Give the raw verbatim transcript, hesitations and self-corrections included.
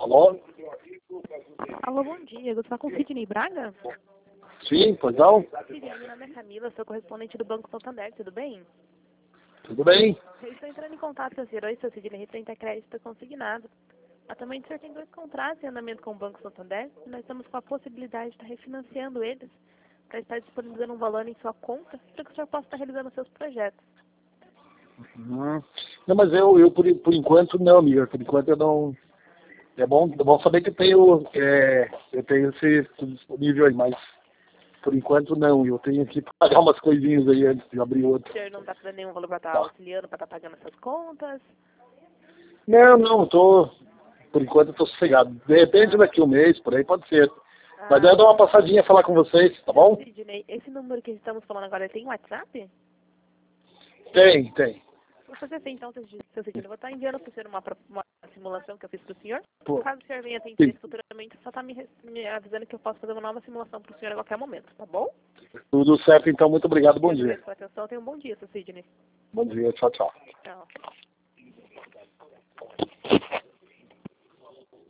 Alô? Alô, bom dia. Você está com o Sidney Braga? Sim, pois não? Sidney, meu nome é Camila, sou correspondente do Banco Santander, tudo bem? Tudo bem? Eu estou entrando em contato com o senhor hoje, seu Sidney, referente a crédito consignado. Atualmente o senhor tem dois contratos em andamento com o Banco Santander e nós estamos com a possibilidade de estar refinanciando eles para estar disponibilizando um valor em sua conta para que o senhor possa estar realizando os seus projetos. Hum. Não, mas eu, eu por, por enquanto não, amiga. Por enquanto eu não... É bom, é bom saber que eu tenho, é, eu tenho esse tudo disponível aí, mas por enquanto não. Eu tenho que pagar umas coisinhas aí antes de abrir outro. O senhor não está dando nenhum valor para estar Tá. auxiliando, para estar pagando essas contas? Não, não, tô... Por enquanto eu tô sossegado. De repente daqui um mês, por aí pode ser. Mas Ah, eu dou uma passadinha falar com vocês, tá bom? Sidney, esse número que estamos falando agora tem WhatsApp? Tem, tem. Vou fazer assim, então, seu Sidney. Eu vou estar enviando para o senhor uma, pro- uma simulação que eu fiz para o senhor. Pô, Caso o senhor venha ter sim. interesse futuramente, só está me, res- me avisando que eu posso fazer uma nova simulação para o senhor a qualquer momento, tá bom? Tudo certo, então. Muito obrigado. Bom Eu dia. agradeço pela atenção. Tenha um bom dia, seu Sidney. Bom dia. Tchau, tchau. Tchau.